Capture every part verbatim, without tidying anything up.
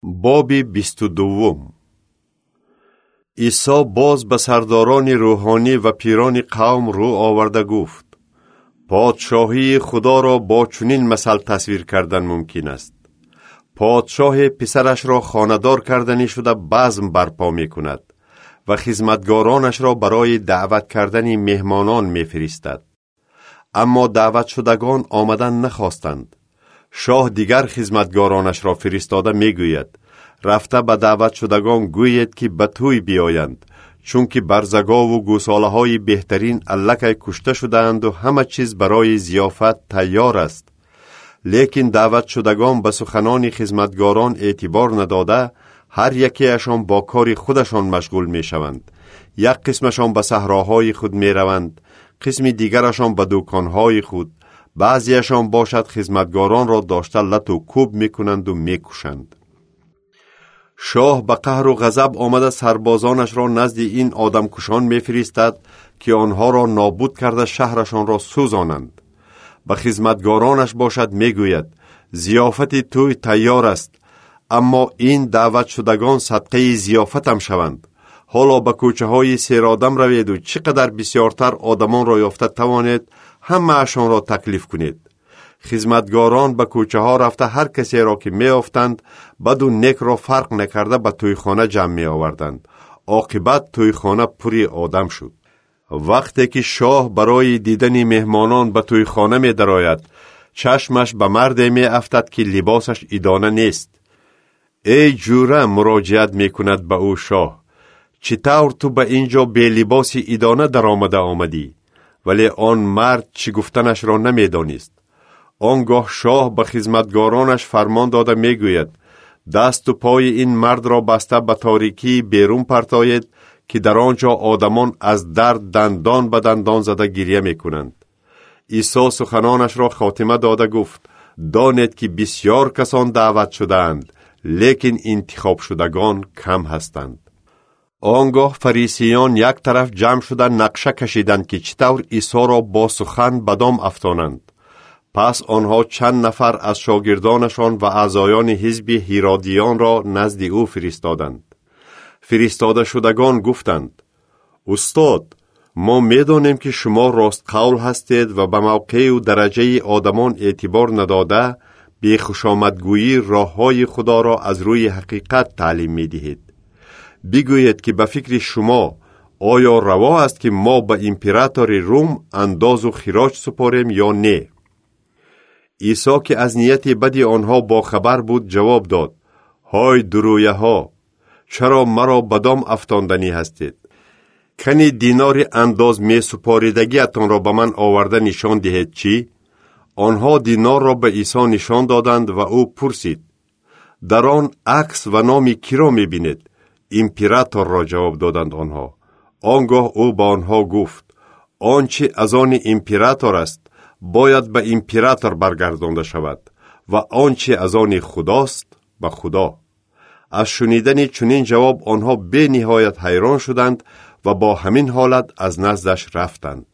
باب بیست و دوم. عیسی باز به سرداران روحانی و پیران قوم رو آورده گفت: پادشاهی خدا را با چنین مثل تصویر کردن ممکن است. پادشاه پسرش را خانه‌دار کردنی شده بزم برپا می کند و خدمتگارانش را برای دعوت کردن مهمانان می فرستد. اما دعوت شدگان آمدن نخواستند. شاه دیگر خدمتگارانش را فرستاده می گوید: رفته به دعوت شدگان گوید که به توی بیایند، چون که برزگا و گوساله های بهترین الکی کشته شدند و همه چیز برای ضیافت تیار است. لیکن دعوت شدگان به سخنان خدمتگاران اعتبار نداده، هر یکیشان با کار خودشان مشغول می شوند. یک قسمشان به صحراهای خود می روند، قسم دیگرشان به دکانهای خود. بعضیشان باشد خدمتگاران را داشته لط و کوب می کنند و می کشند. شاه به قهر و غضب آمده سربازانش را نزد این آدم کشان می فرستد که آنها را نابود کرده شهرشان را سوزانند. به خدمتگارانش باشد می گوید: ضیافت توی تیار است، اما این دعوت شدگان صدقه ضیافتم شوند. حالا به کوچه های سیرآدم روید و چقدر بسیارتر آدمان را یافته توانید همه اشان را تکلیف کنید. خدمتگاران به کوچه ها رفته هر کسی را که می افتند بد و نیک را فرق نکرده به تویخانه جمع می آوردند. عاقبت تویخانه پری آدم شد. وقتی که شاه برای دیدن مهمانان به تویخانه می درآید، چشمش به مردی می افتد که لباسش ایدانه نیست. ای جوره مراجعت می کند به او شاه: چطور تو به اینجا بی لباس ایدانه در آمده آمدی؟ ولی آن مرد چی گفتنش را نمی دانست. آنگاه شاه به خدمتگارانش فرمان داده می گوید: دست و پای این مرد را بسته به تاریکی بیرون پرتایید که در آنجا آدمان از درد دندان به دندان زده گریه می کنند. عیسی سخنانش را خاتمه داده گفت: دانید که بسیار کسان دعوت شدند، لیکن انتخاب شدگان کم هستند. آنگاه فریسیان یک طرف جمع شده نقشه کشیدند که چطور عیسی را با سخن به دام افشانند. پس آنها چند نفر از شاگردانشان و اعضایان حزب هیرودیان را نزد او فرستادند. فرستاده شدگان گفتند: استاد، ما می‌دانیم که شما راست قول هستید و به موقع و درجه آدمان اعتبار نداده بی خوشامدگویی راه‌های خدا را از روی حقیقت تعلیم می‌دهید. بگویید که به فکر شما آیا روا است که ما به امپراتور روم انداز و خراج سپاریم یا نه؟ عیسی که از نیت بدی آنها با خبر بود جواب داد: های درویه ها، چرا مرا به دام افشاندنی هستید؟ کنی دینار انداز می سپاریدگی اتان را به من آورده نشان دهید چی؟ آنها دینار را به عیسی نشان دادند و او پرسید: در آن عکس و نام کی را می بینید؟ امپراتور را جواب دادند آنها. آنگاه او با آنها گفت: آنچه از آن امپراتور است باید به امپراتور برگردانده شود و آنچه از آن خداست به خدا. از شنیدن چنین جواب آنها به نهایت حیران شدند و با همین حالت از نزدش رفتند.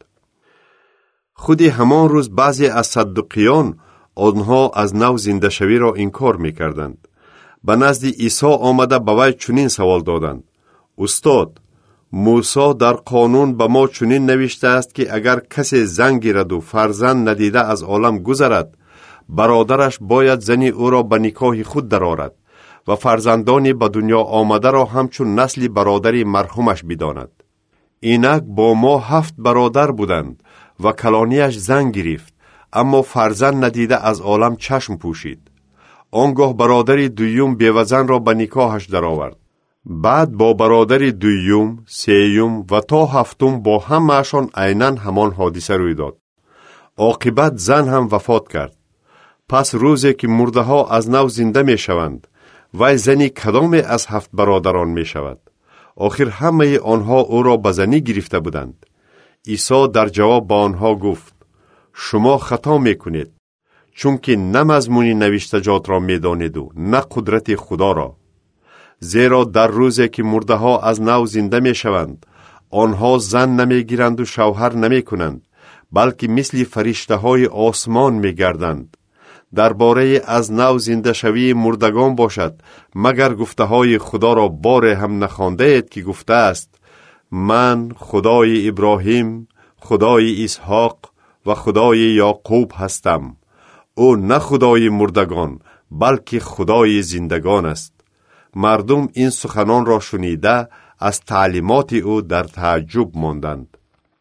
خودی همان روز بعضی از صدوقیان آنها از نو زنده شوی را انکار می‌کردند. به نزد عیسی آمده به وی چنین سوال دادند: استاد، موسی در قانون به ما چنین نوشته است که اگر کسی زن گیرد و فرزند ندیده از عالم گذرد، برادرش باید زن او را به نکاح خود درآورد و فرزندانی به دنیا آمده را همچون نسل برادری مرحومش بداند. اینک با ما هفت برادر بودند و کلانیش زن گرفت، اما فرزند ندیده از عالم چشم پوشید. آنگاه برادری دویم بیوزن را به نکاحش درآورد. بعد با برادر دویم، سیوم و تا هفتم با همه‌شان عیناً همان حادثه روی داد. عاقبت زن هم وفات کرد. پس روزی که مرده ها از نو زنده می شوند، وی زنی کدام از هفت برادران می شود؟ آخر همه آنها او را به زنی گرفته بودند. عیسی در جواب با آنها گفت: شما خطا می کنید، چون که نه مضمون نوشتجات را می دانید و نه قدرت خدا را. زیرا در روزی که مرده ها از نو زنده می شوند، آنها زن نمی گیرند و شوهر نمی کنند، بلکه مثل فرشته های آسمان می گردند. درباره از نو زنده شوی مردگان باشد، مگر گفته های خدا را بار هم نخوانده اید که گفته است: من خدای ابراهیم، خدای اسحاق و خدای یعقوب هستم. او نه خدای مردگان بلکه خدای زندگان است. مردم این سخنان را شنیده از تعلیمات او در تعجب ماندند.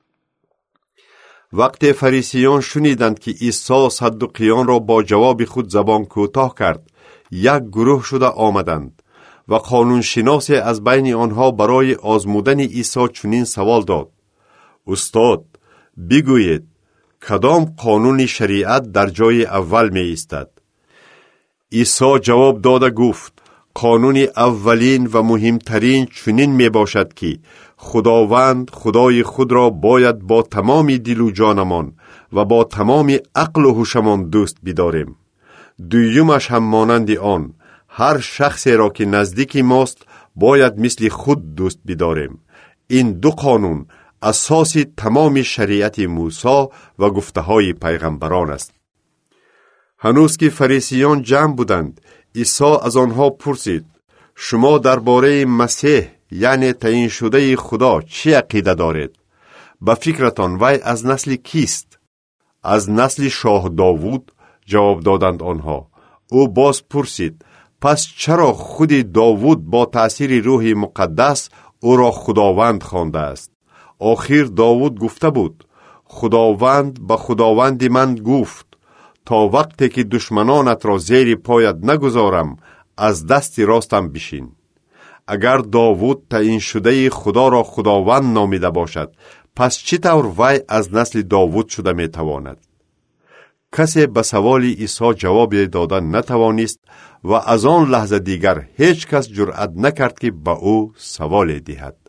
وقتی فریسیان شنیدند که عیسی صدوقیان را با جواب خود زبان کوتاه کرد، یک گروه شده آمدند و قانون شناسی از بین آنها برای آزمودن عیسی چنین سوال داد: استاد، بگویید کدام قانون شریعت در جای اول می ایستد؟ عیسی جواب داده گفت: قانون اولین و مهمترین چنین می باشد که خداوند خدای خود را باید با تمام دل و جانمان و با تمام عقل و هوشمان دوست بداریم. دویمش هم مانند آن، هر شخصی را که نزدیک ماست باید مثل خود دوست بداریم. این دو قانون اساس تمام شریعت موسی و گفته های پیغمبران است. هنوز که فریسیان جمع بودند، عیسی از آنها پرسید: شما درباره مسیح یعنی تعیین شده خدا چی عقیده دارید؟ به فکرتان وی از نسل کیست؟ از نسل شاه داوود، جواب دادند آنها. او باز پرسید: پس چرا خود داوود با تأثیر روح مقدس او را خداوند خوانده است؟ آخر داوود گفته بود: خداوند به خداوند من گفت تا وقتی که دشمنانت را زیر پایت نگذارم از دست راستم بشین. اگر داوود تعیین شده خدا را خداوند نامیده باشد، پس چطور وی از نسل داوود شده می تواند؟ کسی به سوال عیسی جواب دادن نتوانست و از آن لحظه دیگر هیچ کس جرأت نکرد که به او سوال دهد.